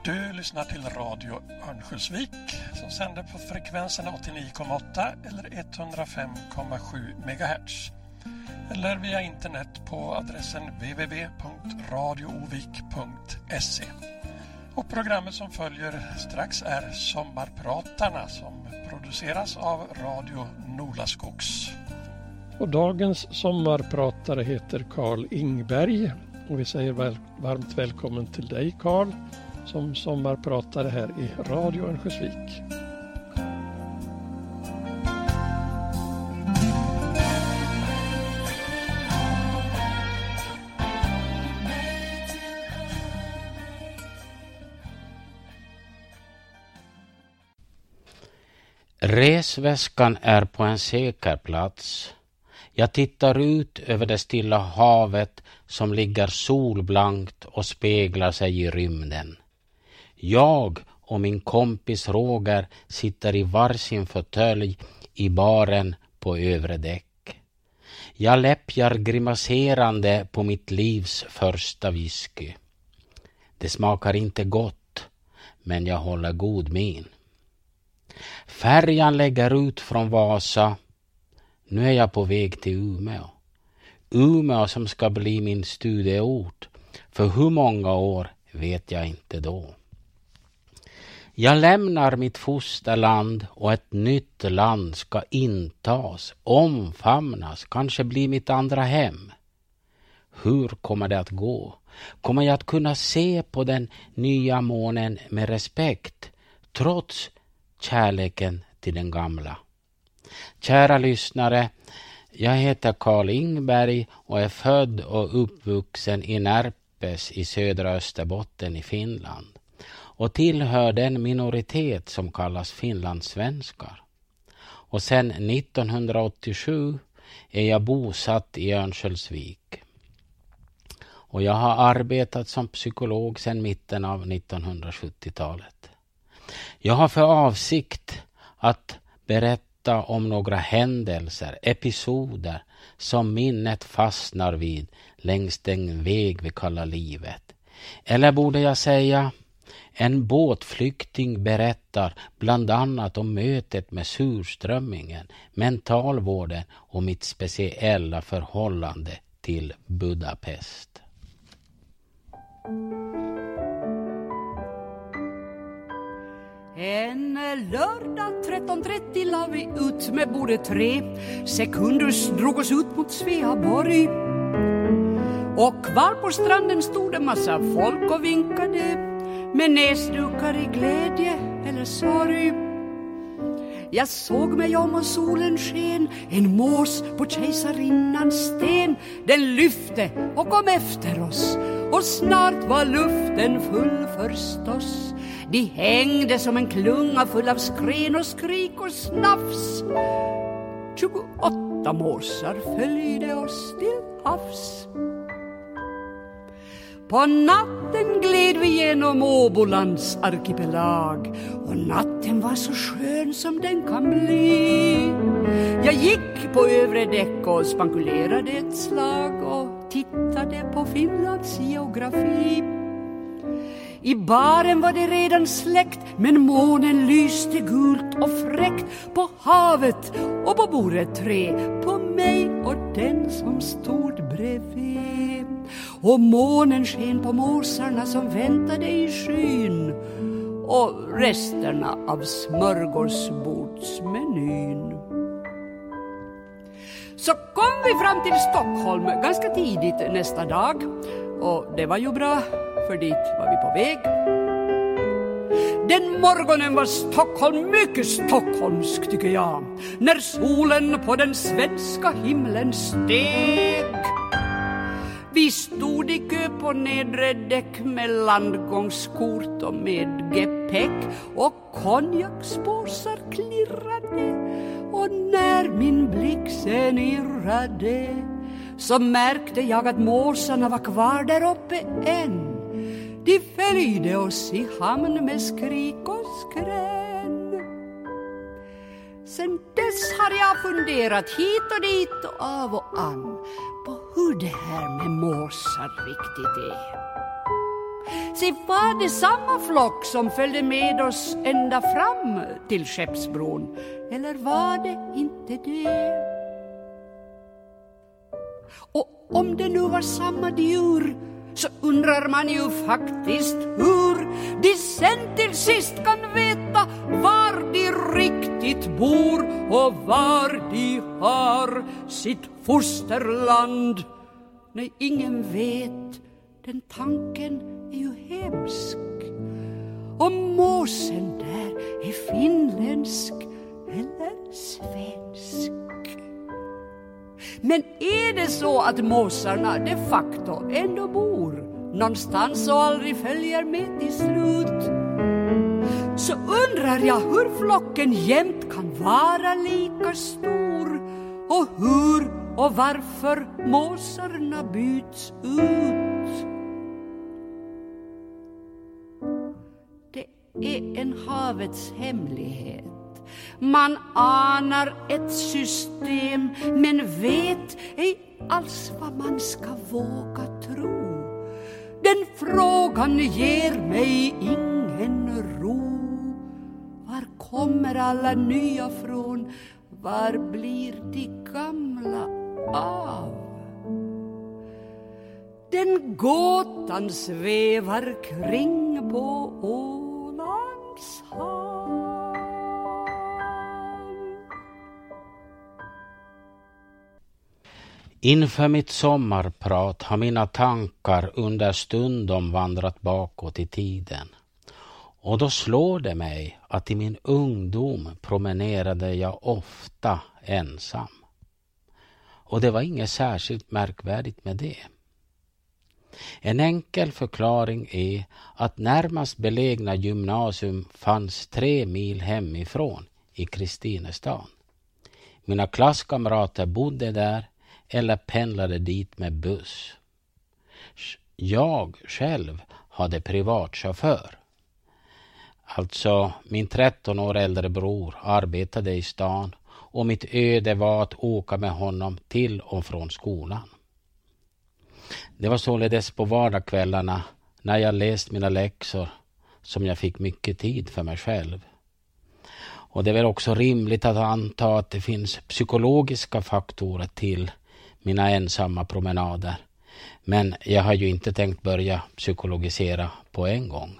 Du lyssnar till Radio Örnsköldsvik som sänder på frekvenserna 89,8 eller 105,7 MHz. Eller via internet på adressen www.radioovik.se. Och programmet som följer strax är Sommarpratarna som produceras av Radio Nolaskogs. Och dagens sommarpratare heter Carl Ingberg och vi säger varmt välkommen till dig Carl som sommarpratare här i Radio Örnsköldsvik. Resväskan är på en säker plats. Jag tittar ut över det stilla havet som ligger solblankt och speglar sig i rymden. Jag och min kompis Roger sitter i varsin fåtölj i baren på övre däck. Jag läppjar grimaserande på mitt livs första whisky. Det smakar inte gott, men jag håller god min. Färjan lägger ut från Vasa. Nu är jag på väg till Umeå. Umeå som ska bli min studieort. För hur många år vet jag inte då. Jag lämnar mitt fosterland och ett nytt land ska intas, omfamnas, kanske bli mitt andra hem. Hur kommer det att gå? Kommer jag att kunna se på den nya månen med respekt, trots kärleken till den gamla? Kära lyssnare, jag heter Carl Ingberg och är född och uppvuxen i Närpes i södra Österbotten i Finland och tillhör den minoritet som kallas finlandssvenskar. Och sedan 1987 är jag bosatt i Örnsköldsvik. Och jag har arbetat som psykolog sedan mitten av 1970-talet. Jag har för avsikt att berätta om några händelser, episoder som minnet fastnar vid längs den väg vi kallar livet. Eller borde jag säga, en båtflykting berättar bland annat om mötet med surströmmingen, mentalvården och mitt speciella förhållande till Budapest. En lördag 13.30 la vi ut med både 3 sekunder drog oss ut mot Sveaborg. Och kvar på stranden stod en massa folk och vinkade med näsdukar i glädje eller sorg. Jag såg mig om och solen sken, en mås på kejsarinnans sten. Den lyfte och kom efter oss och snart var luften full förstås. De hängde som en klunga full av skren och skrik och snafs. 28 måsar följde oss till havs. På natten gled vi genom Åbolands arkipelag och natten var så skön som den kan bli. Jag gick på övre däck och spankulerade ett slag och tittade på Finlands geografi. I baren var det redan släckt, men månen lyste gult och fräckt på havet och på bordet 3, på mig och den som stod bredvid. Och månen sken på måsarna som väntade i skyn och resterna av smörgåsbordsmenyn. Så kom vi fram till Stockholm ganska tidigt nästa dag och det var ju bra, för dit var vi på väg. Den morgonen var Stockholm mycket stockholmsk tycker jag, när solen på den svenska himlen steg. Vi stod i kö på nedre däck med landgångskort och med gepäck och konjakspåsar klirrade. Och när min blick sen irrade så märkte jag att måsarna var kvar där uppe än. De följde oss i hamn med skrik och skrän. Sen dess har jag funderat hit och dit och av och an på hur det här med måsar riktigt är. Se, var det samma flock som följde med oss ända fram till Skeppsbron? Eller var det inte det? Och om det nu var samma djur, så undrar man ju faktiskt hur de sen till sist kan veta var de riktigt bor och var de har sitt fosterland. Nej, ingen vet, den tanken är ju hemsk. Om måsen där är finländsk eller svensk. Men är det så att måsarna de facto ändå bor någonstans och aldrig följer med till slut, så undrar jag hur flocken jämt kan vara lika stor och hur och varför måsarna byts ut. Det är en havets hemlighet. Man anar ett system men vet ej alls vad man ska våga tro. Den frågan ger mig ingen ro. Var kommer alla nya från? Var blir de gamla av? Den gåtan svävar kring på Ålands hav. Inför mitt sommarprat har mina tankar under stundom vandrat bakåt i tiden. Och då slår det mig att i min ungdom promenerade jag ofta ensam. Och det var inget särskilt märkvärdigt med det. En enkel förklaring är att närmast belägna gymnasium fanns 3 mil hemifrån i Kristinestad. Mina klasskamrater bodde där eller pendlade dit med buss. Jag själv hade privatchaufför. Alltså min 13 år äldre bror arbetade i stan och mitt öde var att åka med honom till och från skolan. Det var således på vardagskvällarna när jag läst mina läxor som jag fick mycket tid för mig själv. Och det är väl också rimligt att anta att det finns psykologiska faktorer till mina ensamma promenader. Men jag har ju inte tänkt börja psykologisera på en gång.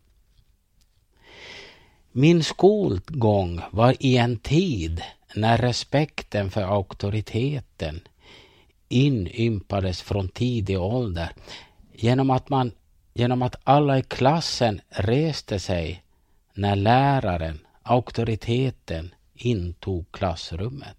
Min skolgång var i en tid när respekten för auktoriteten inympades från tidig ålder genom att alla i klassen reste sig när läraren, auktoriteten, intog klassrummet.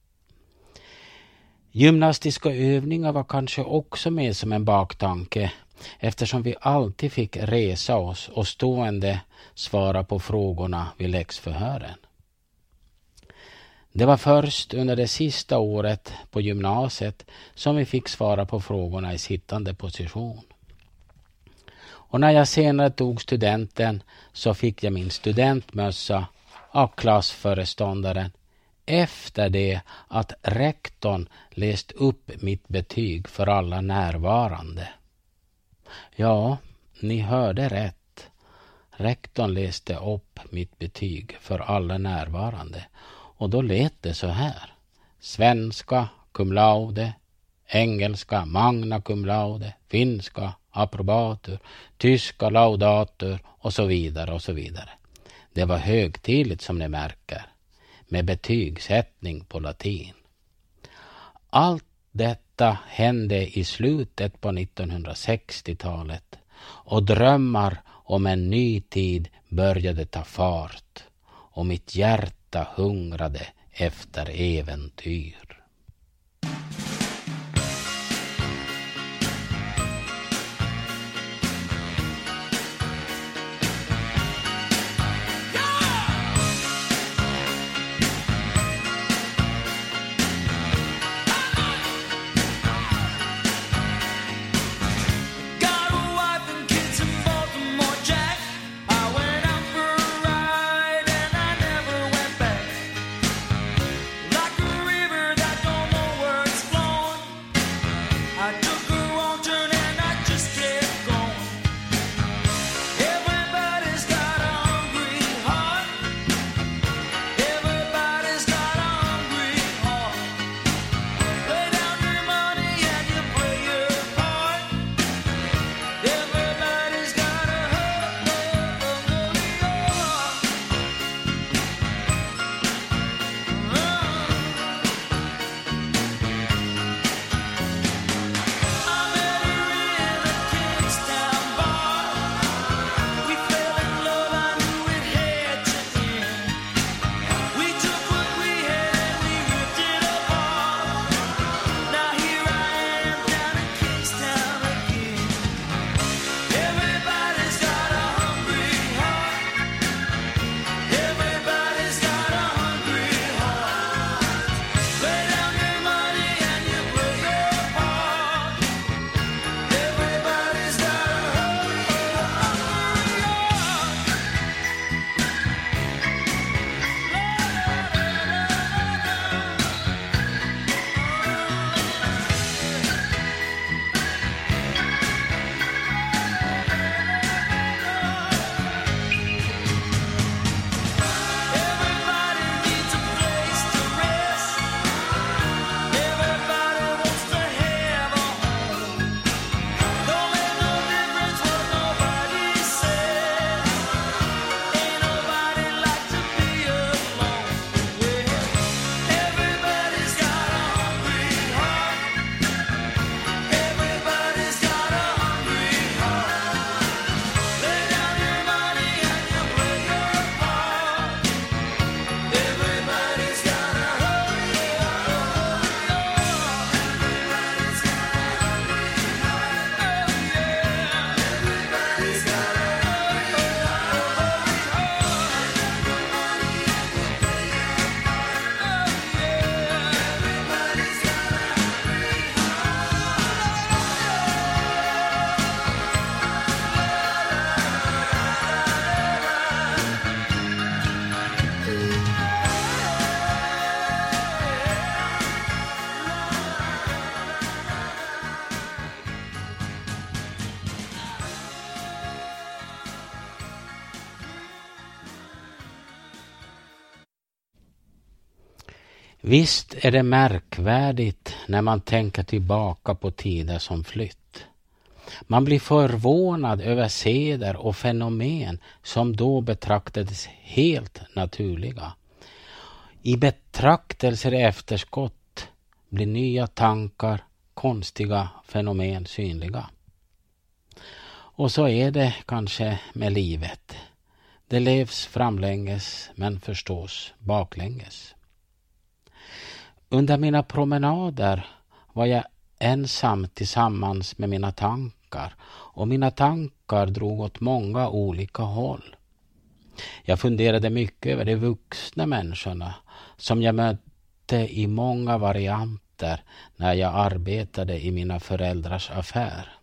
Gymnastiska övningar var kanske också med som en baktanke, eftersom vi alltid fick resa oss och stående svara på frågorna vid läxförhören. Det var först under det sista året på gymnasiet som vi fick svara på frågorna i sittande position. Och när jag senare tog studenten så fick jag min studentmössa av klassföreståndaren efter det att rektorn läst upp mitt betyg för alla närvarande. Ja, ni hörde rätt. Rektorn läste upp mitt betyg för alla närvarande. Och då lät det så här: svenska cum laude, engelska magna cum laude, finska approbatur, tyska laudatur och så vidare och så vidare. Det var högtidligt som ni märker, med betygssättning på latin. Allt detta hände i slutet på 1960-talet och drömmar om en ny tid började ta fart och mitt hjärta hungrade efter äventyr. That Visst är det märkvärdigt när man tänker tillbaka på tider som flytt. Man blir förvånad över seder och fenomen som då betraktades helt naturliga. I betraktelser i efterskott blir nya tankar, konstiga fenomen synliga. Och så är det kanske med livet. Det levs framlänges men förstås baklänges. Under mina promenader var jag ensam tillsammans med mina tankar, och mina tankar drog åt många olika håll. Jag funderade mycket över de vuxna människorna som jag mötte i många varianter när jag arbetade i mina föräldrars affär.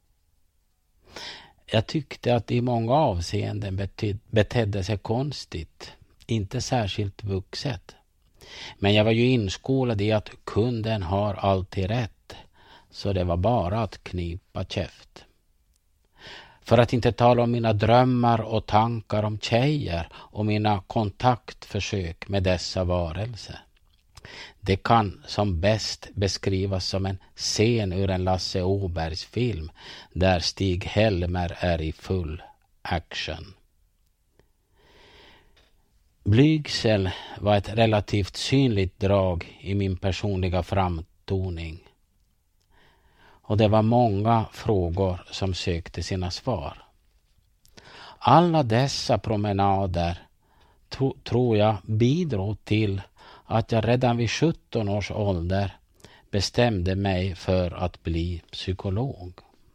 Jag tyckte att i många avseenden betedde sig konstigt, inte särskilt vuxet. Men jag var ju inskolad i att kunden har alltid rätt, så det var bara att knipa käft. För att inte tala om mina drömmar och tankar om tjejer och mina kontaktförsök med dessa varelser. Det kan som bäst beskrivas som en scen ur en Lasse Åbergs film där Stig-Helmer är i full action. Blygsel var ett relativt synligt drag i min personliga framtoning. Och det var många frågor som sökte sina svar. Alla dessa promenader tror jag bidrog till att jag redan vid 17 års ålder bestämde mig för att bli psykolog.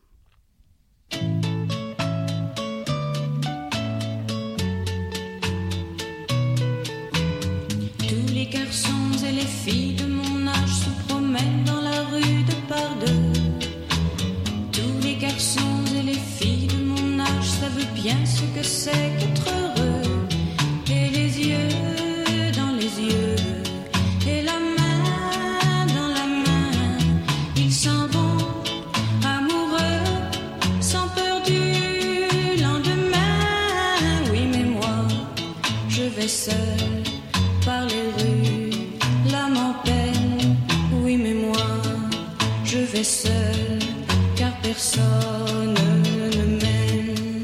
Tous les garçons et les filles de mon âge se promènent dans la rue de par deux. Tous les garçons et les filles de mon âge savent bien ce que c'est qu'être heureux. Et les yeux dans les yeux, et la main dans la main, ils s'en vont amoureux, sans peur du lendemain. Oui, mais moi, je vais seul par les rues, l'âme en peine. Oui, mais moi, je vais seul, car personne ne m'aime.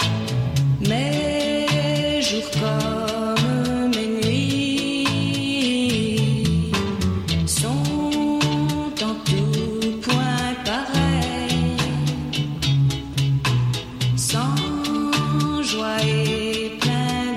Mes jours comme mes nuits sont en tout point pareils, sans joie et plein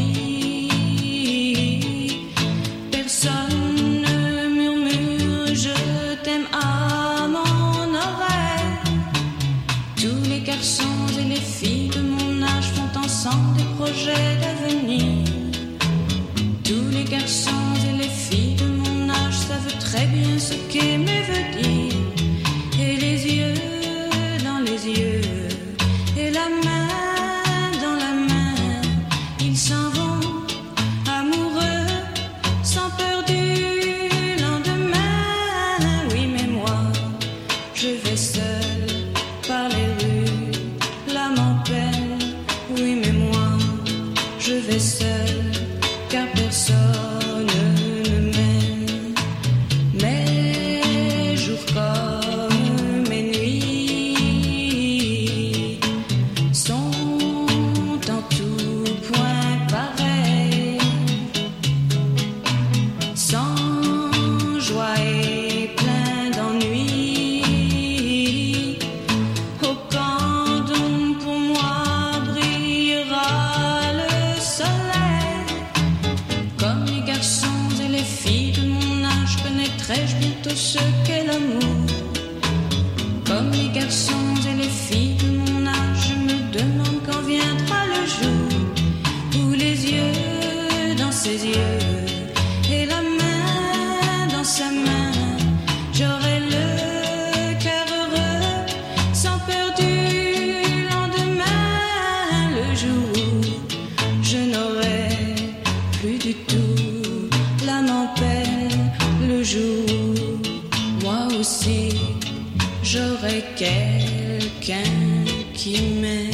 d'ennui. Personne ne murmure je t'aime à mon oreille. Tous les garçons et les filles de mon âge font ensemble des projets d'avenir. Tous les garçons et les filles de mon âge savent très bien ce qu'aimer veut dire. Et les yeux dans les yeux, et la main dans la main, ils s'en vont amoureux, sans peur du lendemain. Oui, mais moi, je vais seul par les rues, l'âme en peine. Oui, mais moi, je vais seul, car personne ne m'aime. Mes jours comme mes nuits sont en tout point pareils, sans joie et plein d'ennui. Au camp donc pour moi brillera le soleil. Comme les garçons et les filles de mon âge, connaîtrai-je bientôt ce qu'est l'amour. Comme les garçons et les filles de mon âge, je me demande quand viendra le jour où les yeux dans ses yeux, et la main dans sa main, j'aurai le cœur heureux, sans peur du lendemain. Le jour où je n'aurai plus du tout l'âme en peine. Le jour où moi aussi j'aurai quelqu'un qui m'aime.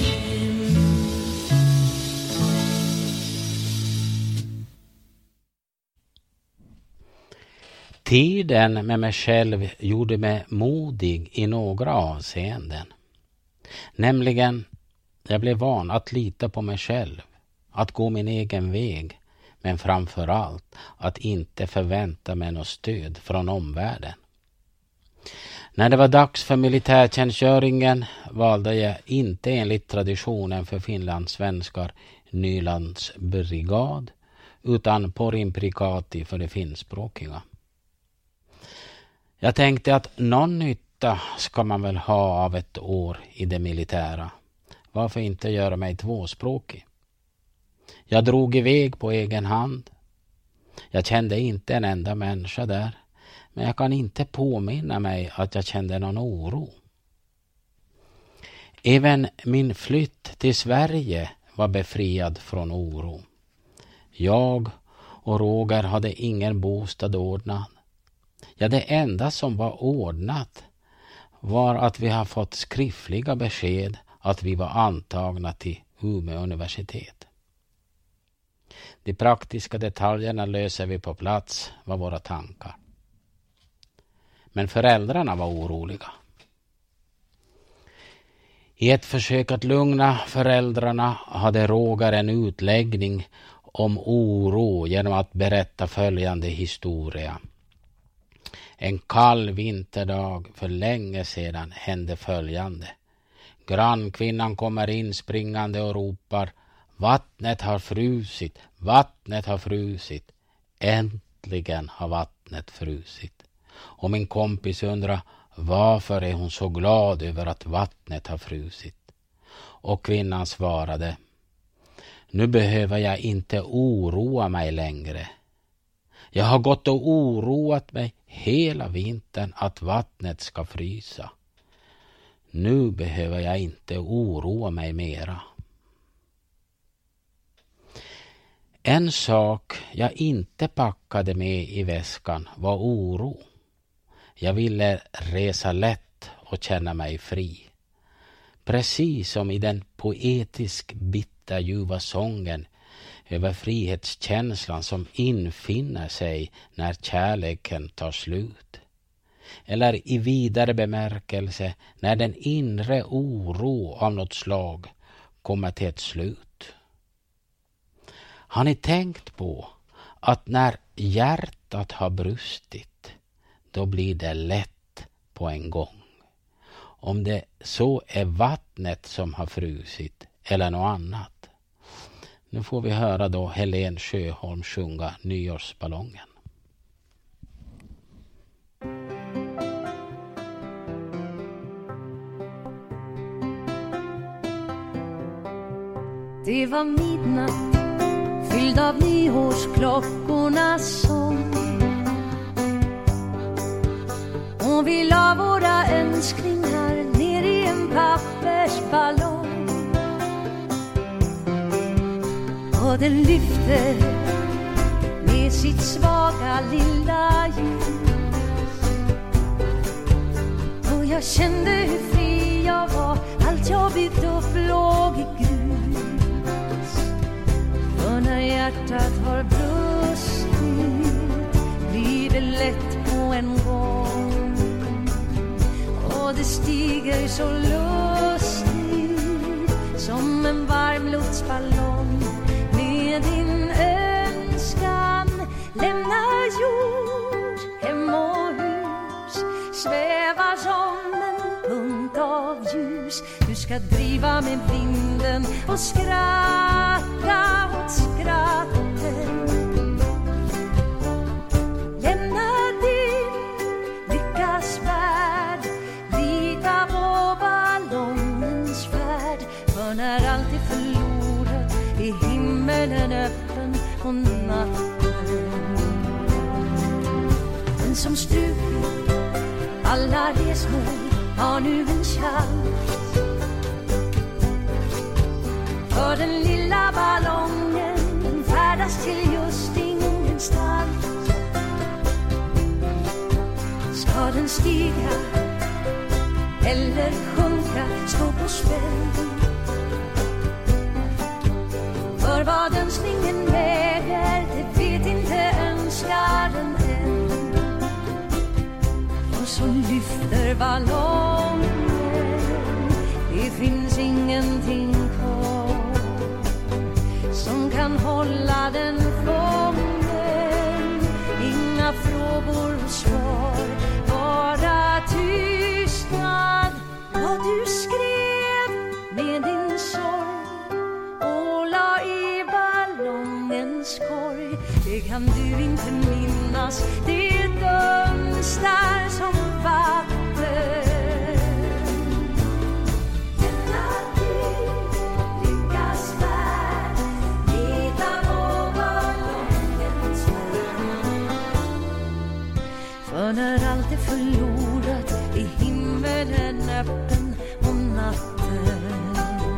Tiden med mig själv gjorde mig modig i några avseenden. Nämligen, jag blev van att lita på mig själv, att gå min egen väg, men framför allt att inte förvänta mig något stöd från omvärlden. När det var dags för militärtjänstgöringen valde jag inte enligt traditionen för finlandssvenskar Nylands brigad, utan porimprikati för de finskspråkiga. Jag tänkte att någon nytta ska man väl ha av ett år i det militära. Varför inte göra mig tvåspråkig? Jag drog iväg på egen hand. Jag kände inte en enda människa där, men jag kan inte påminna mig att jag kände någon oro. Även min flytt till Sverige var befriad från oro. Jag och Roger hade ingen bostad ordnad. Ja, det enda som var ordnat var att vi har fått skriftliga besked att vi var antagna till Umeå universitet. De praktiska detaljerna löser vi på plats, var våra tankar. Men föräldrarna var oroliga. I ett försök att lugna föräldrarna hade Roger en utläggning om oro genom att berätta följande historia. En kall vinterdag för länge sedan hände följande. Grannkvinnan kommer in springande och ropar: vattnet har frusit, vattnet har frusit. Äntligen har vattnet frusit. Och min kompis undrar: varför är hon så glad över att vattnet har frusit? Och kvinnan svarade: nu behöver jag inte oroa mig längre. Jag har gått och oroat mig hela vintern att vattnet ska frysa. Nu behöver jag inte oroa mig mera. En sak jag inte packade med i väskan var oro. Jag ville resa lätt och känna mig fri. Precis som i den poetisk bitterljuva sången över frihetskänslan som infinner sig när kärleken tar slut. Eller i vidare bemärkelse när den inre oro av något slag kommer till ett slut. Har ni tänkt på att när hjärtat har brustit, då blir det lätt på en gång? Om det så är vattnet som har frusit eller något annat. Nu får vi höra då Helen Sjöholm sjunga Nyårsballongen. Det var midnatt, fylld av nyårsklockornas sång. Och vi la våra önskningar ner i en pappersballong. Och den lyfte med sitt svaga lilla ljus. Och jag kände hur fri jag var, allt jag byggt upp låg i grus. För när hjärtat har brustit blir det lätt på en gång. Och det stiger så lustigt som en varm luftballong. Med din önskan lämna jord, hem och hus, svävar som en punkt av ljus. Du ska driva med vinden och skratta åt skratten. Lämna din lyckas värld, lita på ballongens färd. För när allt är förlorat är himmelen öppen på natten. Den som strukit alla resmål har nu en chans. För den lilla ballongen, den färdas till just ingenstans. Ska den stiga eller sjunka, stå på spänn. För vad önskningen väger, det vet inte önskaren än. så lyfter ballongen. Det finns ingenting kvar som kan hålla den fången. Inga frågor och svar, bara tystnad. Vad du skrev med din sorg och la i ballongens korg, det kan du inte minnas. Det dunstar som vatten. För när allt är förlorat är himmelen öppen om natten.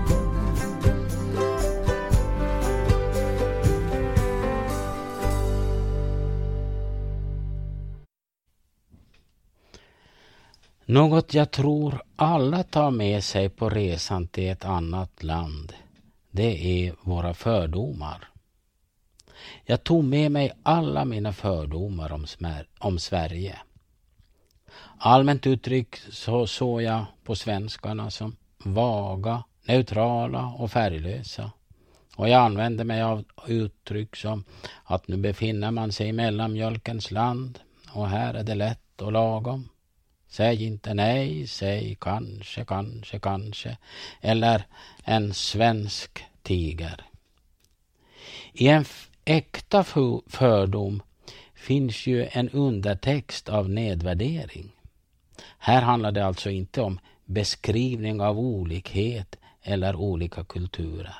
Något jag tror alla tar med sig på resan till ett annat land, det är våra fördomar. Jag tog med mig alla mina fördomar om Sverige. Allmänt uttryck så såg jag på svenskarna som vaga, neutrala och färglösa. Och jag använde mig av uttryck som att nu befinner man sig i mellanmjölkens land och här är det lätt och lagom. Säg inte nej, säg kanske, kanske, kanske. Eller en svensk tiger. I en äkta fördom finns ju en undertext av nedvärdering. Här handlar det alltså inte om beskrivning av olikhet eller olika kulturer.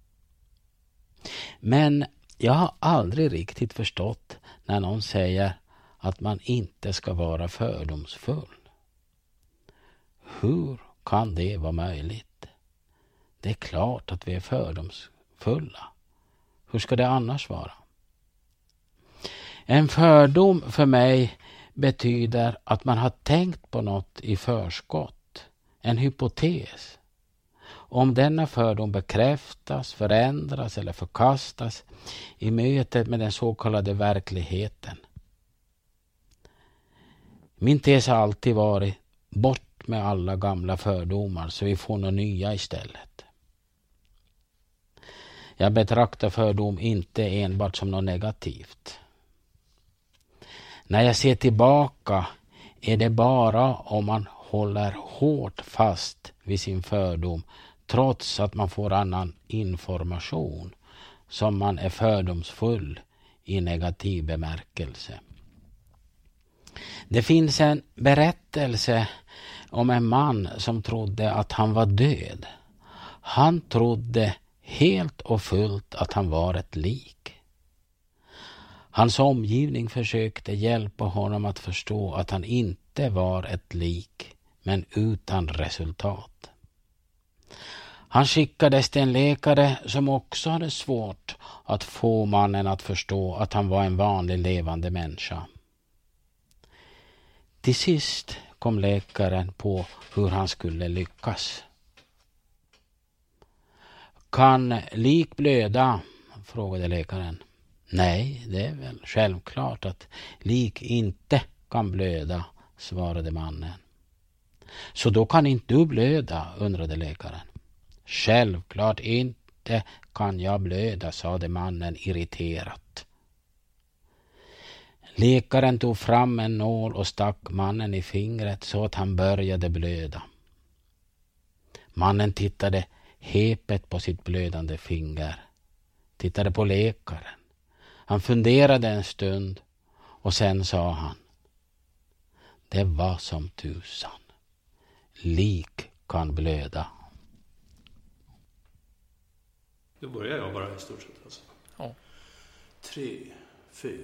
Men jag har aldrig riktigt förstått när någon säger att man inte ska vara fördomsfull. Hur kan det vara möjligt? Det är klart att vi är fördomsfulla. Hur ska det annars vara? En fördom för mig betyder att man har tänkt på något i förskott. En hypotes. Om denna fördom bekräftas, förändras eller förkastas i mötet med den så kallade verkligheten. Min tes har alltid varit bort med alla gamla fördomar så vi får några nya istället. Jag betraktar fördom inte enbart som något negativt. När jag ser tillbaka är det bara om man håller hårt fast vid sin fördom trots att man får annan information som man är fördomsfull i negativ bemärkelse. Det finns en berättelse om en man som trodde att han var död. Han trodde helt och fullt att han var ett lik. Hans omgivning försökte hjälpa honom att förstå att han inte var ett lik, men utan resultat. Han skickades till en läkare som också hade svårt att få mannen att förstå att han var en vanlig levande människa. Till sist kom läkaren på hur han skulle lyckas. Kan lik blöda? Frågade läkaren. Nej, det är väl självklart att lik inte kan blöda, svarade mannen. Så då kan inte du blöda, undrade läkaren. Självklart inte kan jag blöda, sade mannen irriterat. Läkaren tog fram en nål och stack mannen i fingret så att han började blöda. Mannen tittade häpet på sitt blödande finger. Tittade på läkaren. Han funderade en stund och sen sa han: det var som tusan. Lik kan blöda. Då börjar jag bara i stort sett alltså. Ja. 3, 4.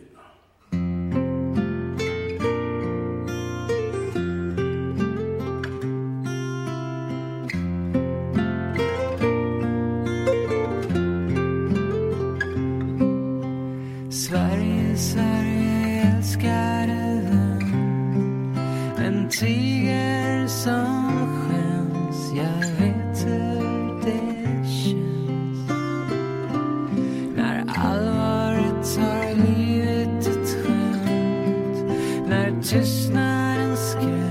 Sverige, Sverige, älskade vän, en tiger som skäms, jag vet hur det känns. När allvaret tar livet ett skämt, när tystnaden skräms.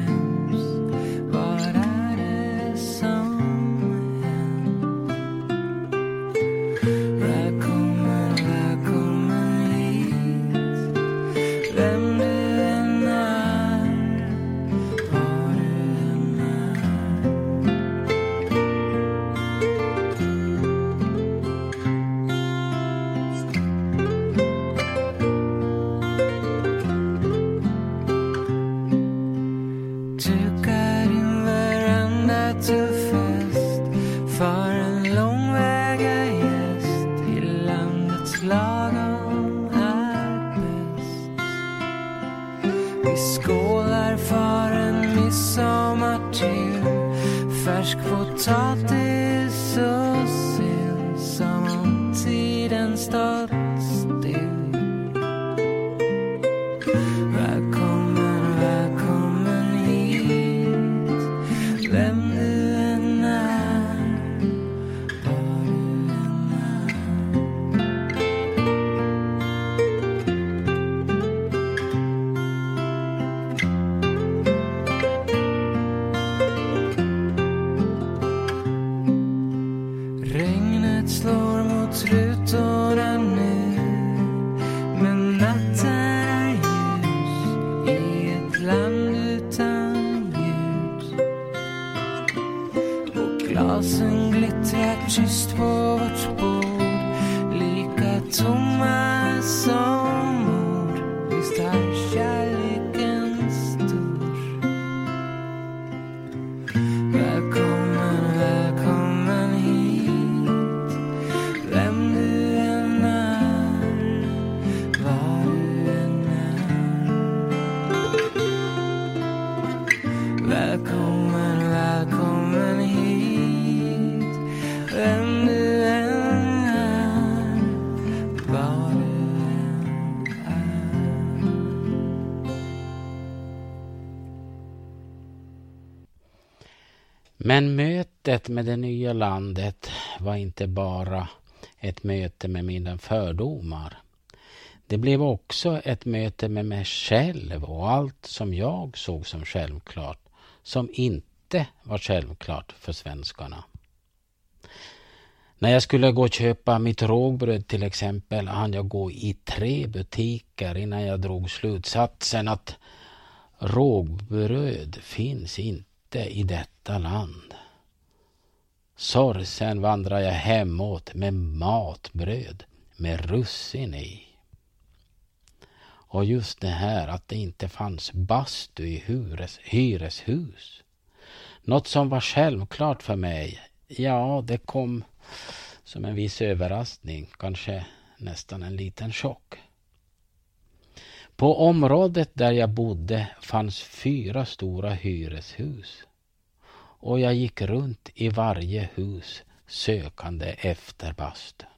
Vi skålar för en midsommar till. Färsk potatis och sill som om tiden stått still. Välkommen, välkommen hit. Vem du än är, var du än är. Regnet slår mot rutorna nu, men natten är ljus i ett land utan ljus. Och glasen glittrar tyst på vårt bord, lika tomma som ord. Visst är kärleken stor. Välkommen, välkommen hit. Vem du än är, var du än är. Välkommen, välkommen hit. Vem du än är, var du än är. Men mötet med det nya landet var inte bara ett möte med mina fördomar. Det blev också ett möte med mig själv och allt som jag såg som självklart, som inte var självklart för svenskarna. När jag skulle gå och köpa mitt rågbröd till exempel, hann jag gå i 3 butiker innan jag drog slutsatsen att rågbröd finns inte i detta land. Sorgsen vandrar jag hemåt med matbröd med russin i. Och just det här att det inte fanns bastu i hyreshus. Något som var självklart för mig, ja, det kom som en viss överraskning, kanske nästan en liten chock. På området där jag bodde fanns 4 stora hyreshus. Och jag gick runt i varje hus sökande efter bastun.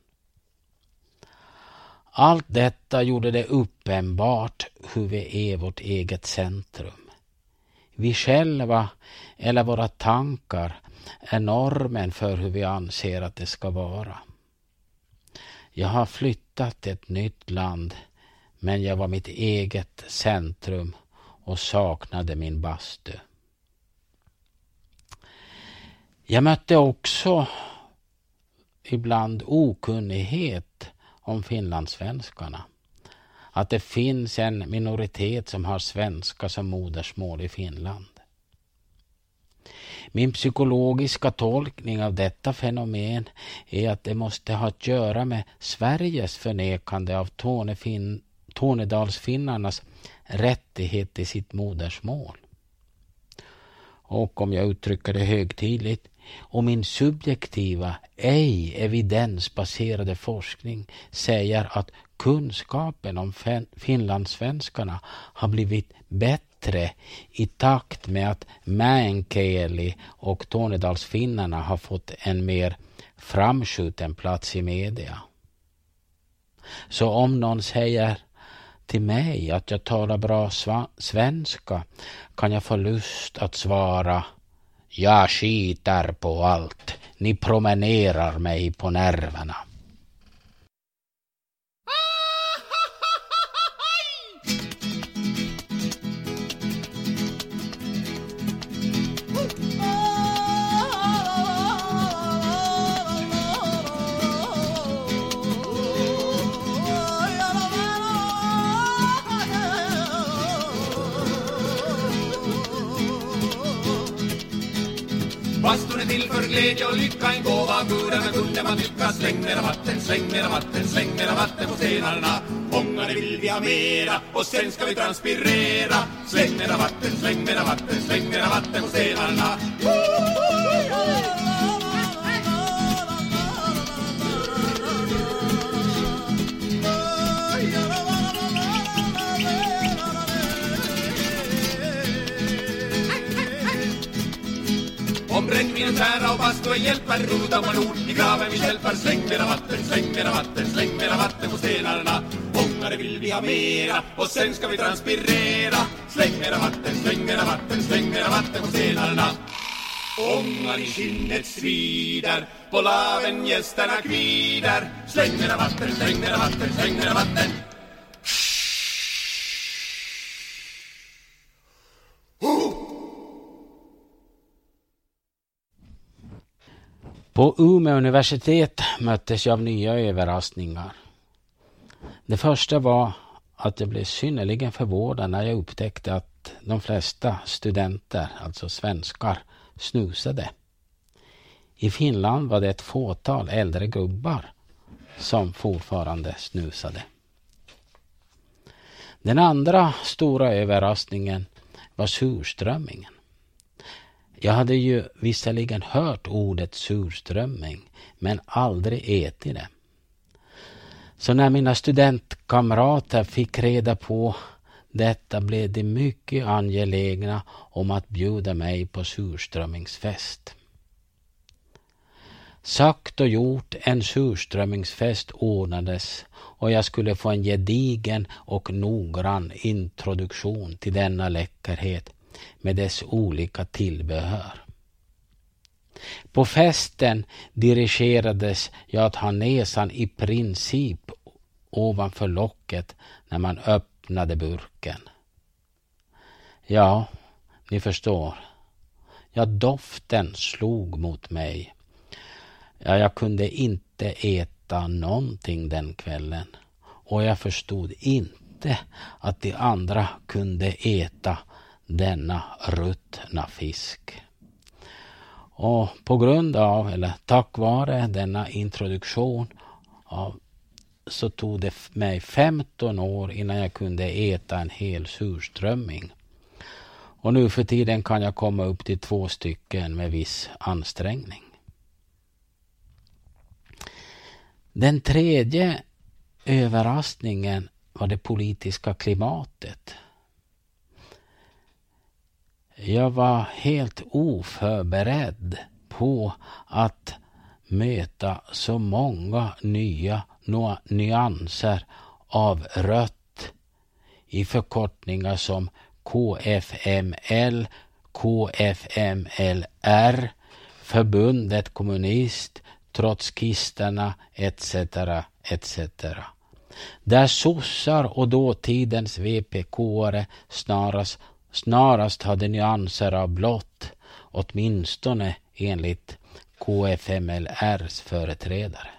Allt detta gjorde det uppenbart hur vi är vårt eget centrum. Vi själva eller våra tankar är normen för hur vi anser att det ska vara. Jag har flyttat till ett nytt land, men jag var mitt eget centrum och saknade min bastu. Jag mötte också ibland okunnighet om finlandssvenskarna. Att det finns en minoritet som har svenska som modersmål i Finland. Min psykologiska tolkning av detta fenomen är att det måste ha att göra med Sveriges förnekande av Tornedalsfinnarnas rättighet till sitt modersmål. Och om jag uttrycker det högtidligt, och min subjektiva, ej evidensbaserade forskning säger att kunskapen om finlandssvenskarna har blivit bättre i takt med att meänkieli och tornedalsfinnarna har fått en mer framskjuten plats i media. Så om någon säger till mig att jag talar bra svenska kan jag få lust att svara: jag skitar på allt. Ni promenerar mig på nerverna. Bastun är till för glädje och lycka, en gåva av gudarna kunde man tycka. Släng mera vatten, släng mera vatten, släng mera vatten på stenarna. Ångare vill vi ha mera och sen ska vi transpirera. Släng mera vatten, släng mera vatten, släng mera vatten på stenarna. brännvin och kära och bastu och hjälper rota man ord i graven vi hjälper. Släng mera vatten, släng mera vatten, släng mera vatten på stenarna. Ångare vill vi ha mera och sen ska vi transpirera. Släng mera vatten, släng mera vatten, släng mera vatten på stenarna. Ångan i kinnet svider, på laven gästerna kvider. Släng mera vatten, släng mera vatten, släng mera vatten. På Umeå universitet möttes jag av nya överraskningar. Det första var att jag blev synnerligen förvånad när jag upptäckte att de flesta studenter, alltså svenskar, snusade. I Finland var det ett fåtal äldre gubbar som fortfarande snusade. Den andra stora överraskningen var surströmmingen. Jag hade ju visserligen hört ordet surströmming men aldrig ätit det. Så när mina studentkamrater fick reda på detta blev de mycket angelägna om att bjuda mig på surströmmingsfest. Sagt och gjort, en surströmmingsfest ordnades och jag skulle få en gedigen och noggrann introduktion till denna läckerhet med dess olika tillbehör. På festen dirigerades jag att ha näsan i princip ovanför locket när man öppnade burken. Ja, ni förstår. Ja, doften slog mot mig. Ja, jag kunde inte äta någonting den kvällen. Och jag förstod inte att de andra kunde äta denna ruttna fisk. Och på grund av, eller tack vare denna introduktion så tog det mig 15 år innan jag kunde äta en hel surströmming. Och nu för tiden kan jag komma upp till 2 stycken med viss ansträngning. Den tredje överraskningen var det politiska klimatet. Jag var helt oförberedd på att möta så många nya nyanser av rött i förkortningar som KFML, KFMLR, Förbundet Kommunist, Trotskisterna etc. etc. Där sossar och dåtidens VPK-are snarast hade nyanser av blått, åtminstone enligt KFMLRs företrädare.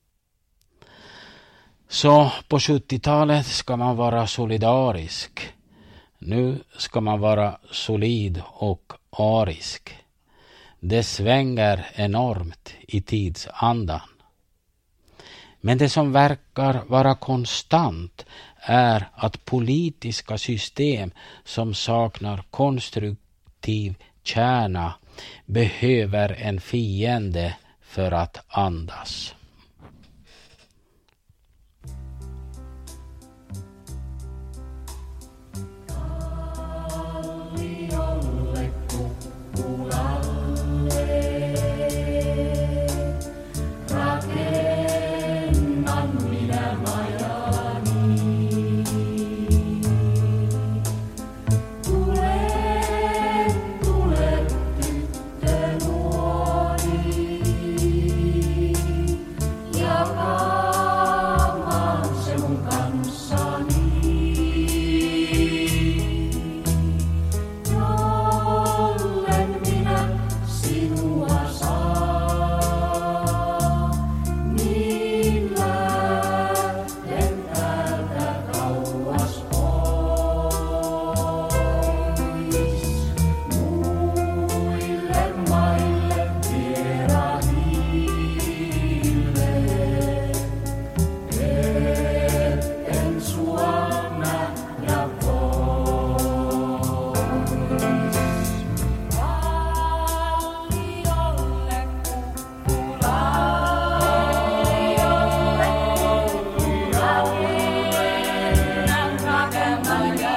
Så på 70-talet ska man vara solidarisk. Nu ska man vara solid och arisk. Det svänger enormt i tidsandan. Men det som verkar vara konstant är att politiska system som saknar konstruktiv kärna behöver en fiende för att andas.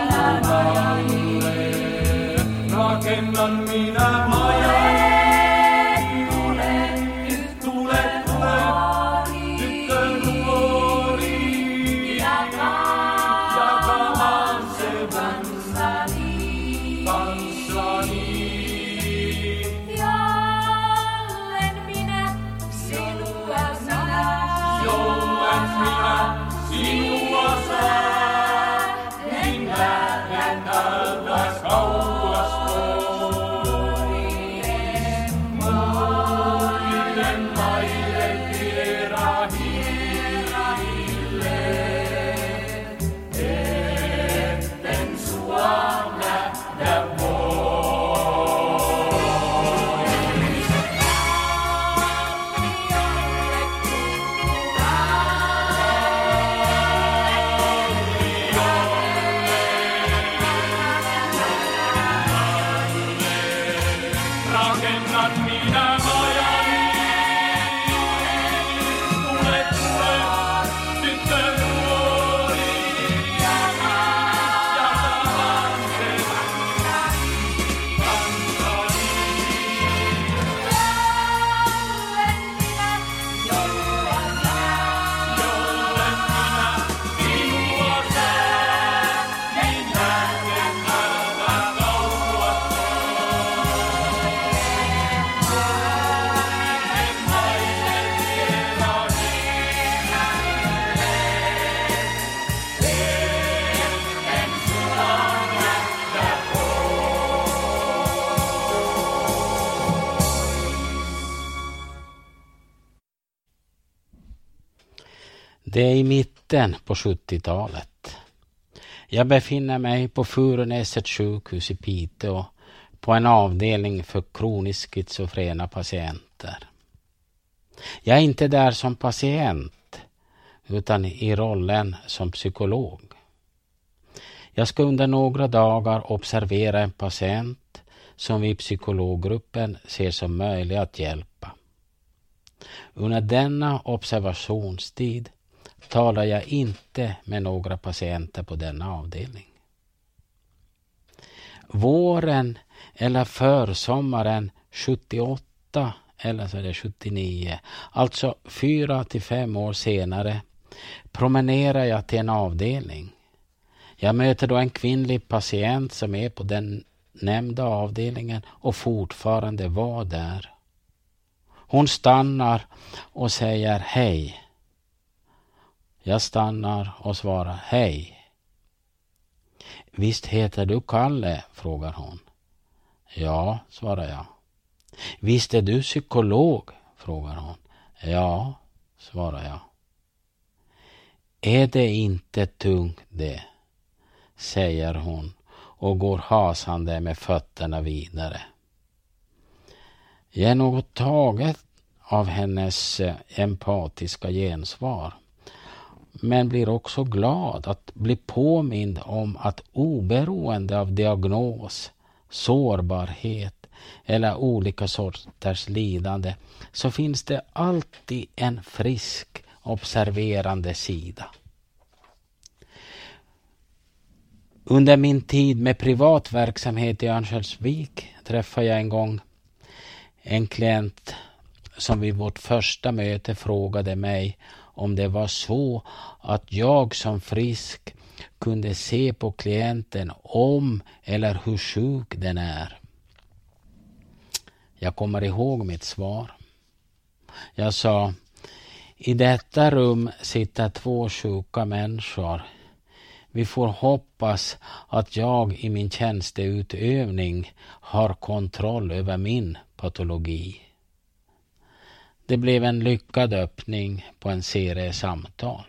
Rakennan minä majan. Det är i mitten på 70-talet. Jag befinner mig på Furunäset sjukhus i Piteå på en avdelning för kroniskt schizofrena patienter. Jag är inte där som patient utan i rollen som psykolog. Jag ska under några dagar observera en patient som vi i psykologgruppen ser som möjlig att hjälpa. Under denna observationstid talar jag inte med några patienter på denna avdelning. Våren eller försommaren 78 eller så är det 79, alltså 4 till 5 år senare, promenerar jag till en avdelning. Jag möter då en kvinnlig patient som är på den nämnda avdelningen och fortfarande var där. Hon stannar och säger hej. Jag stannar och svarar hej. Visst heter du Kalle, frågar hon. Ja, svarar jag. Visst är du psykolog, frågar hon. Ja, svarar jag. Är det inte tungt det, säger hon och går hasande med fötterna vidare. Jag är något taget av hennes empatiska gensvar, men blir också glad att bli påmind om att oberoende av diagnos, sårbarhet eller olika sorters lidande så finns det alltid en frisk, observerande sida. Under min tid med privat verksamhet i Örnsköldsvik träffade jag en gång en klient som vid vårt första möte frågade mig om det var så att jag som frisk kunde se på klienten om eller hur sjuk den är. Jag kommer ihåg mitt svar. Jag sa, i detta rum sitter 2 sjuka människor. Vi får hoppas att jag i min tjänsteutövning har kontroll över min patologi. Det blev en lyckad öppning på en serie samtal.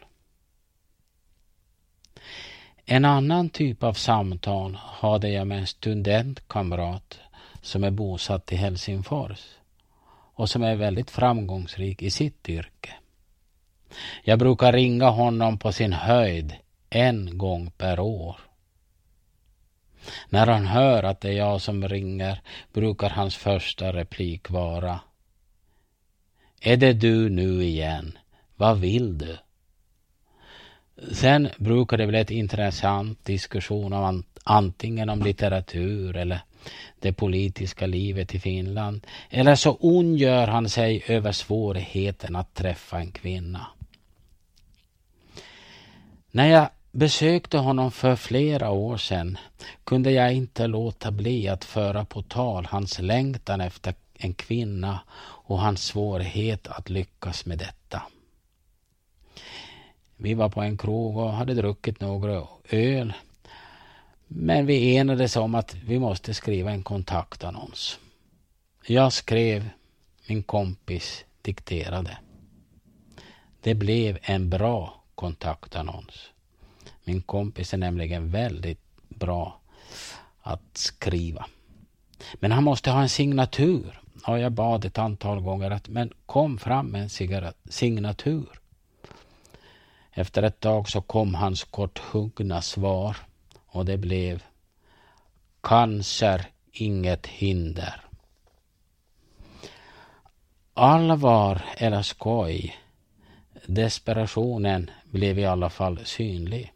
En annan typ av samtal hade jag med en studentkamrat som är bosatt i Helsingfors och som är väldigt framgångsrik i sitt yrke. Jag brukar ringa honom på sin höjd 1 gång per år. När han hör att det är jag som ringer brukar hans första replik vara: är det du nu igen? Vad vill du? Sen brukar det bli ett intressant diskussion om antingen om litteratur eller det politiska livet i Finland. Eller så ondgör han sig över svårigheten att träffa en kvinna. När jag besökte honom för flera år sedan kunde jag inte låta bli att föra på tal hans längtan efter en kvinna och hans svårighet att lyckas med detta. Vi var på en krog och hade druckit några öl, men vi enades om att vi måste skriva en kontaktannons. Jag skrev, min kompis dikterade. Det blev en bra kontaktannons. Min kompis är nämligen väldigt bra att skriva. Men han måste ha en signatur. Och jag bad ett antal gånger att men kom fram med en signatur. Efter ett tag så kom hans korthuggna svar. Och det blev cancer, inget hinder. Allvar eller skoj. Desperationen blev i alla fall synlig.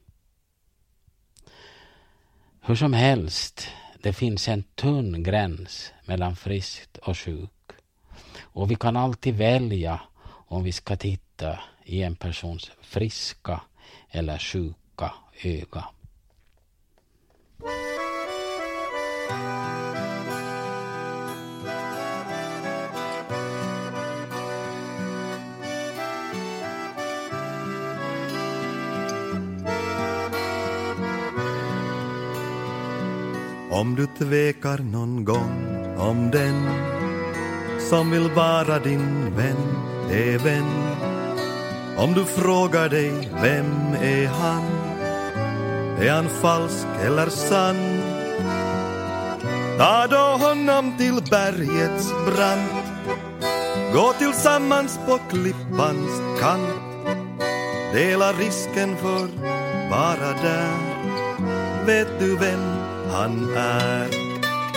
Hur som helst, det finns en tunn gräns mellan friskt och sjuk. Och vi kan alltid välja om vi ska titta i en persons friska eller sjuka öga. Om du tvekar någon gång om den som vill vara din vän är vän. Om du frågar dig vem är han? Är han falsk eller sann? Ta då honom till bergets brant. Gå tillsammans på klippans kant. Dela risken för bara där. Vet du vem han är?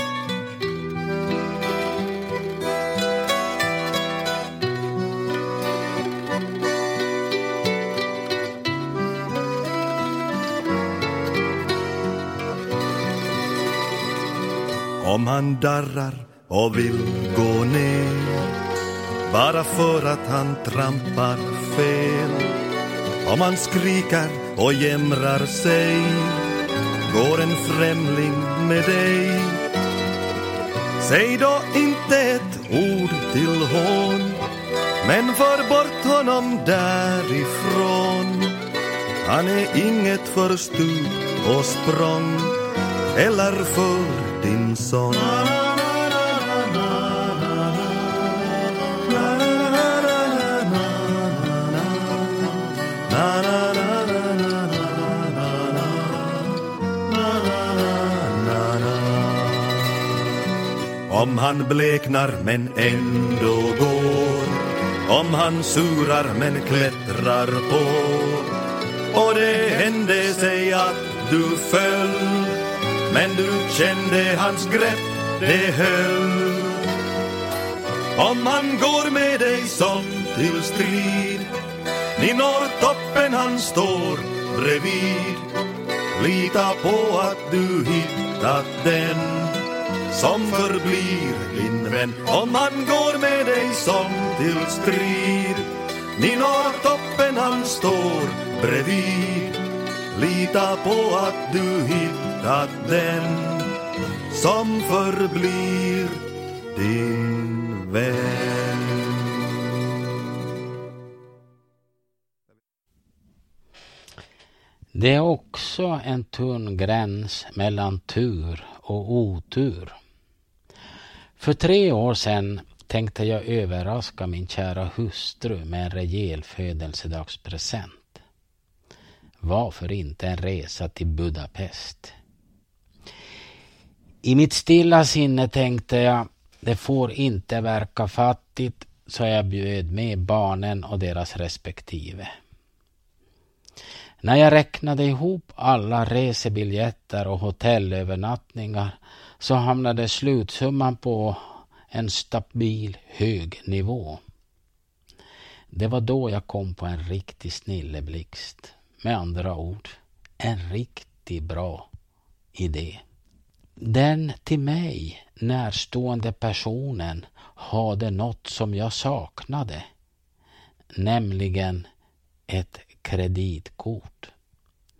Om han darrar och vill gå ner bara för att han trampar fel. Om han skriker och jämrar sig, går en främling med dig. Säg då inte ett ord till hon, men för bort honom därifrån. Han är inget för stup och språng eller för din sång. Om han bleknar men ändå går, om han surar men klättrar på, och det hände sig att du föll, men du kände hans grepp, det höll. Om han går med dig som till strid, ni når toppen, han står bredvid. Lita på att du hittat den som förblir din vän. Om han går med dig som till strid, ni når toppen, han står bredvid. Lita på att du hittat den som förblir din vän. Det är också en tunn gräns mellan tur och otur. För 3 år sedan tänkte jag överraska min kära hustru med en rejäl födelsedagspresent. Varför inte en resa till Budapest? I mitt stilla sinne tänkte jag, det får inte verka fattigt, så jag bjöd med barnen och deras respektive. När jag räknade ihop alla resebiljetter och hotellövernattningar så hamnade slutsumman på en stabil hög nivå. Det var då jag kom på en riktig snilleblixt. Med andra ord, en riktigt bra idé. Den till mig närstående personen hade något som jag saknade, nämligen ett kreditkort.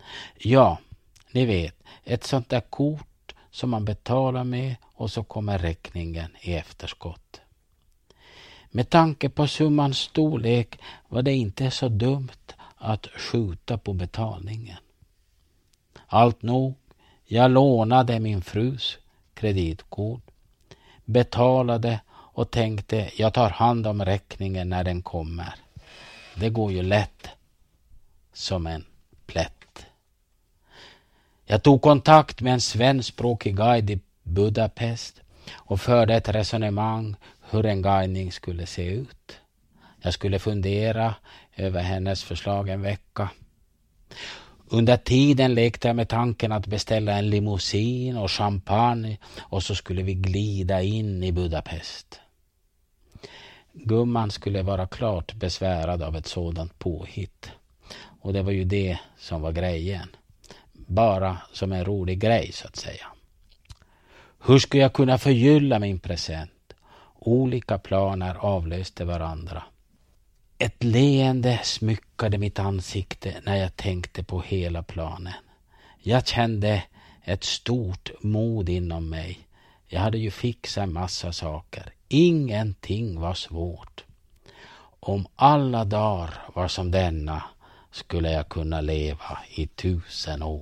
Ja, ni vet, ett sånt där kort som man betalar med och så kommer räkningen i efterskott. Med tanke på summans storlek var det inte så dumt att skjuta på betalningen. Allt nog, jag lånade min frus kreditkort, betalade och tänkte jag tar hand om räkningen när den kommer. Det går ju lätt som en plätt. Jag tog kontakt med en svenskspråkig guide i Budapest och förde ett resonemang hur en guidning skulle se ut. Jag skulle fundera över hennes förslag en vecka. Under tiden lekte jag med tanken att beställa en limousin och champagne och så skulle vi glida in i Budapest. Gumman skulle vara klart besvärad av ett sådant påhitt. Och det var ju det som var grejen. Bara som en rolig grej så att säga. Hur skulle jag kunna förgylla min present? Olika planer avlöste varandra. Ett leende smyckade mitt ansikte när jag tänkte på hela planen. Jag kände ett stort mod inom mig. Jag hade ju fixat en massa saker. Ingenting var svårt. Om alla dagar var som denna skulle jag kunna leva i 1000 år.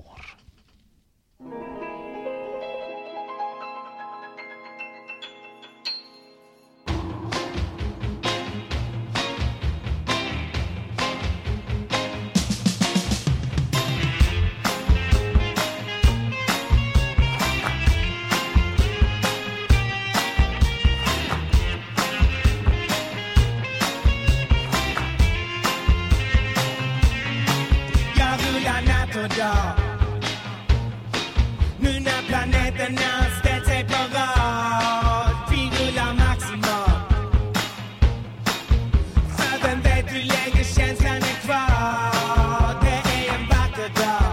Nu när planeterna ställt sig på rad, vi rullar maximalt. För vem vet hur länge känslan är kvar. Det är en vacker dag,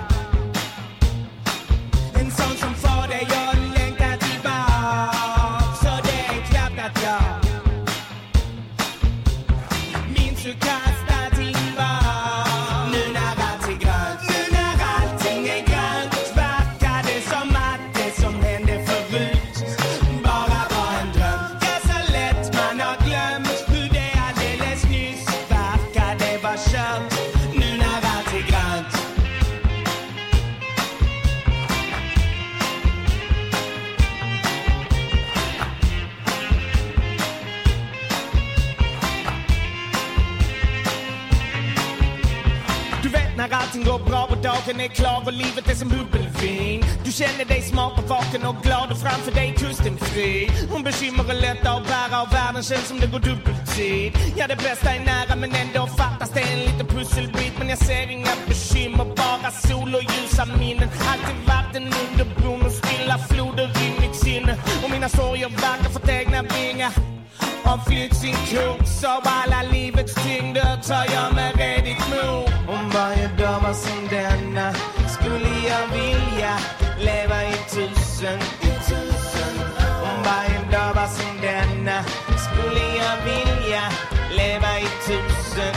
en sån som får dig att längta tillbaka. Så det är klart att jag minns hur kast allting var. Nu när allt är grönt, nu när allting är grönt, verkar det som att det som hände förut bara var en dröm. Ja, så lätt man har glömt hur det alldeles nyss verkar det var kört. Nu när allt är grönt. Du vet när allting går bra och dagen är klar och livet är som bubbelvin. Du känner dig smart och vaken och glad och framför dig kusten fri. Om bekymmer är lätta att bära och världen känns som det går dubbeltid. Ja, det bästa är nära men ändå fattas det en liten pusselbit. Men jag ser inga bekymmer, bara sol och ljusa minnen. Alltid vatten under bron och stilla floder i mitt sinne. Och mina sorger verkar fått egna vingar har flytt sin kurs av alla livets tyngder tar jag med redigt mod. Om varje dag var som denna skulle jag vilja leva i 1000. Om varje dag var som denna skulle jag vilja leva i 1000.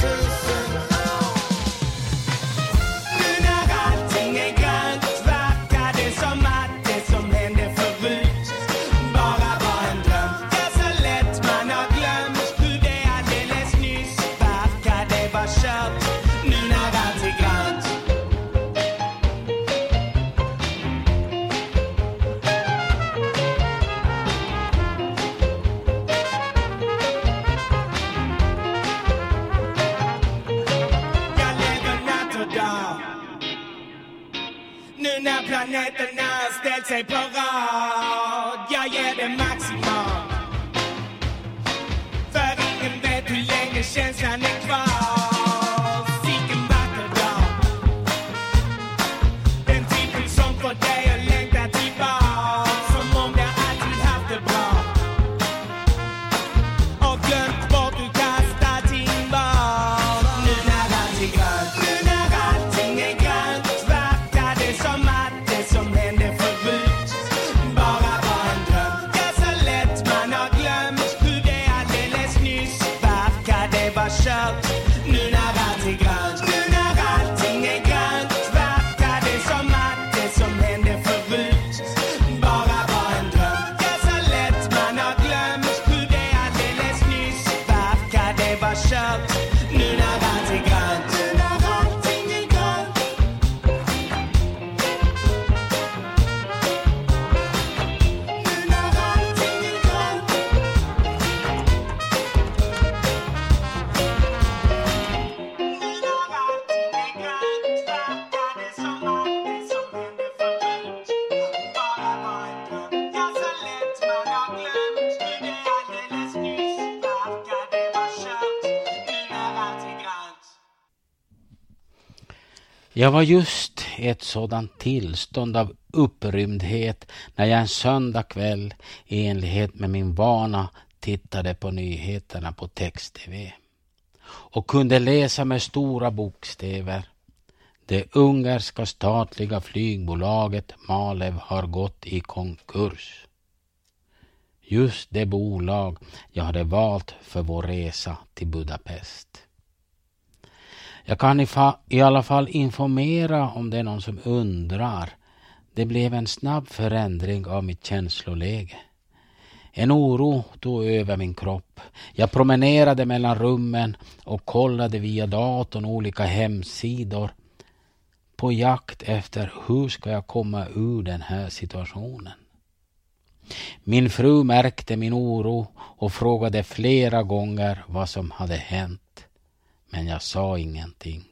Nu när allting är grönt verkar det som att det som hände förut bara var en dröm. Ja, så lätt man har glömt hur det alldeles nyss verkar det var kört. Nu när allt är grönt. Jag lever natt och dag. Nu när planeterna ställt sig på rad, jag ger det maximalt. För ingen vet hur länge känslan är kvar. Vilken vacker dag. Den typen som får dig att längta tillbaka. Som om det alltid haft det bra. Och glömt bort hur kast allting var. Nu när allt är grönt, nu när allting är grönt verkar det som att det som hände förut bara var en dröm. Ja, så lätt Jag var just i ett sådant tillstånd av upprymdhet när jag en söndag kväll i enlighet med min vana tittade på nyheterna på text-tv och kunde läsa med stora bokstäver: det ungerska statliga flygbolaget Malev har gått i konkurs. Just det bolag jag hade valt för vår resa till Budapest. Jag kan i alla fall informera om det är någon som undrar. Det blev en snabb förändring av mitt känsloläge. En oro tog över min kropp. Jag promenerade mellan rummen och kollade via datorn olika hemsidor på jakt efter hur ska jag komma ur den här situationen. Min fru märkte min oro och frågade flera gånger vad som hade hänt. Men jag sa ingenting.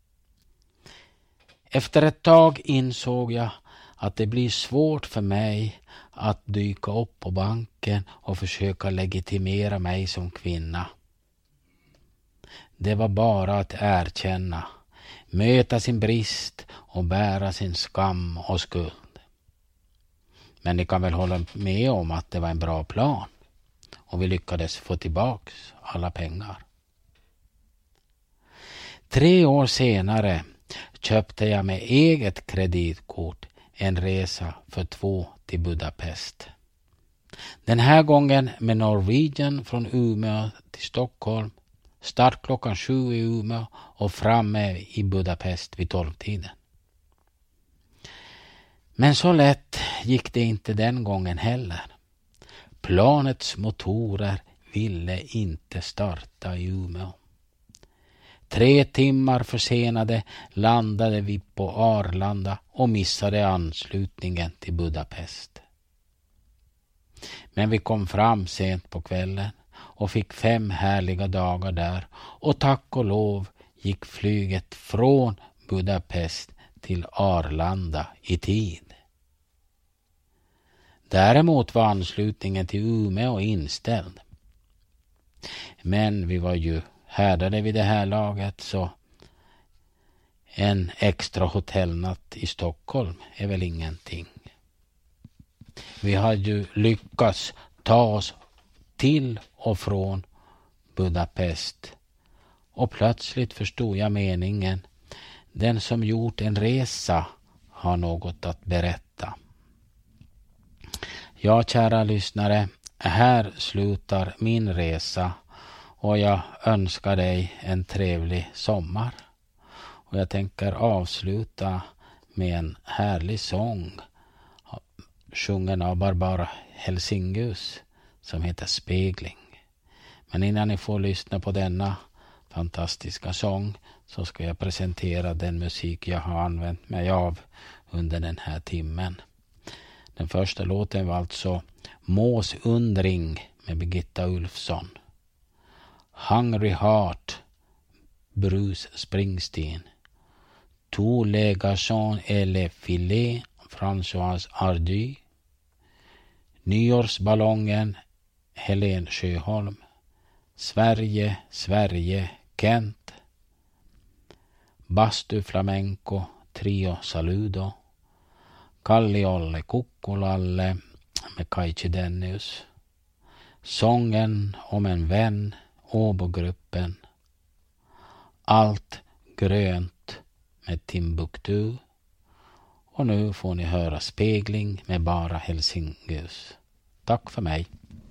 Efter ett tag insåg jag att det blir svårt för mig att dyka upp på banken och försöka legitimera mig som kvinna. Det var bara att erkänna, möta sin brist och bära sin skam och skuld. Men ni kan väl hålla med om att det var en bra plan och vi lyckades få tillbaks alla pengar. 3 år senare köpte jag med eget kreditkort en resa för 2 till Budapest. Den här gången med Norwegian från Umeå till Stockholm. Start klockan 7 i Umeå och framme i Budapest vid 12-tiden. Men så lätt gick det inte den gången heller. Planets motorer ville inte starta i Umeå. 3 timmar försenade landade vi på Arlanda och missade anslutningen till Budapest. Men vi kom fram sent på kvällen och fick 5 härliga dagar där och tack och lov gick flyget från Budapest till Arlanda i tid. Däremot var anslutningen till Umeå inställd. Men vi var ju härdade vid det här laget, så en extra hotellnatt i Stockholm är väl ingenting. Vi hade ju lyckats ta oss till och från Budapest och plötsligt förstod jag meningen. Den som gjort en resa har något att berätta. Ja, kära lyssnare, här slutar min resa. Och jag önskar dig en trevlig sommar. Och jag tänker avsluta med en härlig sång sjungen av Barbara Helsingus som heter Spegling. Men innan ni får lyssna på denna fantastiska sång så ska jag presentera den musik jag har använt mig av under den här timmen. Den första låten var alltså Mås undring med Birgitta Ulfsson. Hungry Heart, Bruce Springsteen. Tous les garçons et les filets, Françoise Hardy. Nyårsballongen, Helen Sjöholm. Sverige, Sverige, Kent. Bastu Flamenco, Trio Saludo. Kalliolle Kukkulalle med Kaichi Dennius. Sången om en vän, Åbogruppen. Allt grönt med Timbuktu. Och nu får ni höra Spegling med Bara Helsingus. Tack för mig.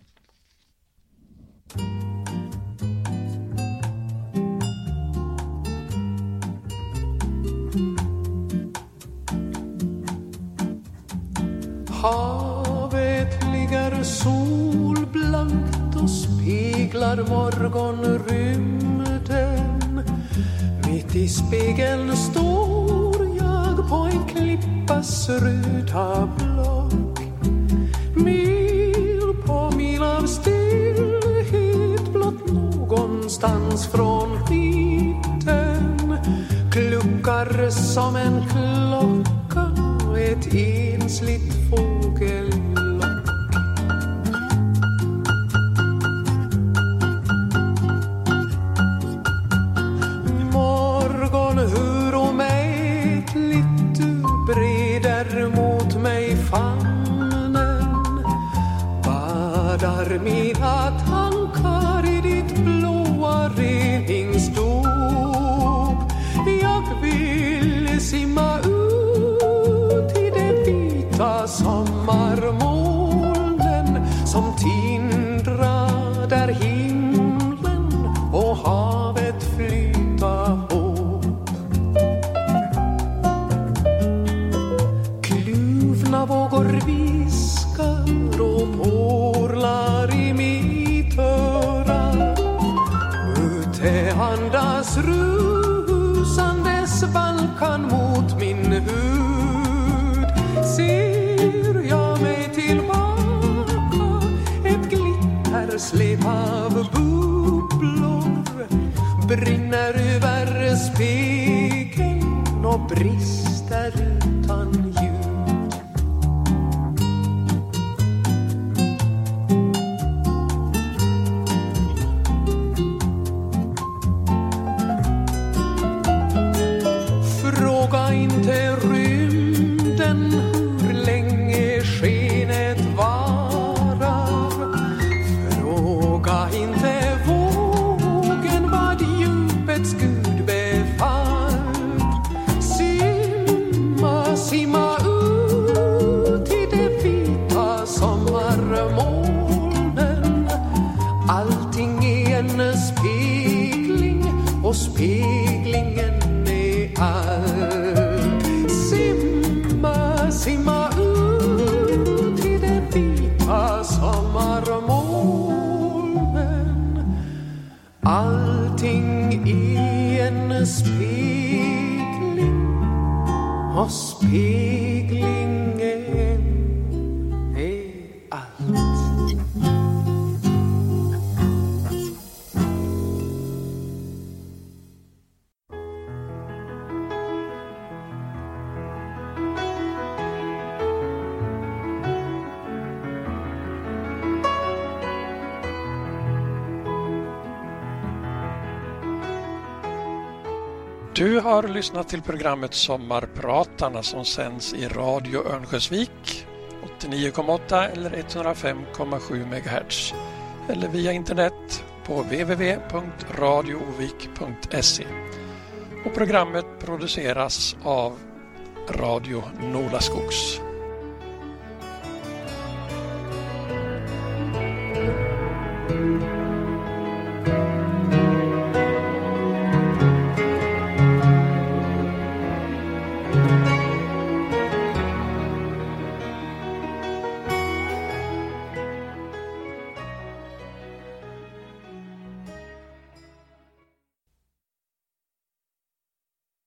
Havet ligger solblankt och speglar morgonrymden. Mitt i spegeln står jag på en klippas röda block. Mil på mil av stillhet, blott någonstans från mitten kluckar som en klocka ett ensligt fågellock. Morgon hör och mig är mina tankar i ditt blåa reningsdop. Jag vill simma ut i det vita sommarmolnen som tindrar där himlen och havet flyta ihop. Kluvna vågor viskar och morlar i mitt öra. Ute andas rusandes valkan mot min hud. Ser jag mig tillbaka, ett glitterslev av bubblor brinner över spegeln och brister utan ljud. Fråga inte rymden hur länge skenet varar. Fråga inte vågen vad djupets Gud befallt. Simma, simma ut i det vita sommarmolnen. Allting är en spegling och speglingen är allt. Simma, simma ut i det vita sommarmolnen. Allting är en spegling och speglingen är allt. Du har lyssnat till programmet Sommarpratarna som sänds i Radio Örnsköldsvik 89,8 eller 105,7 MHz eller via internet på www.radioovik.se. Och programmet produceras av Radio Nolaskogs.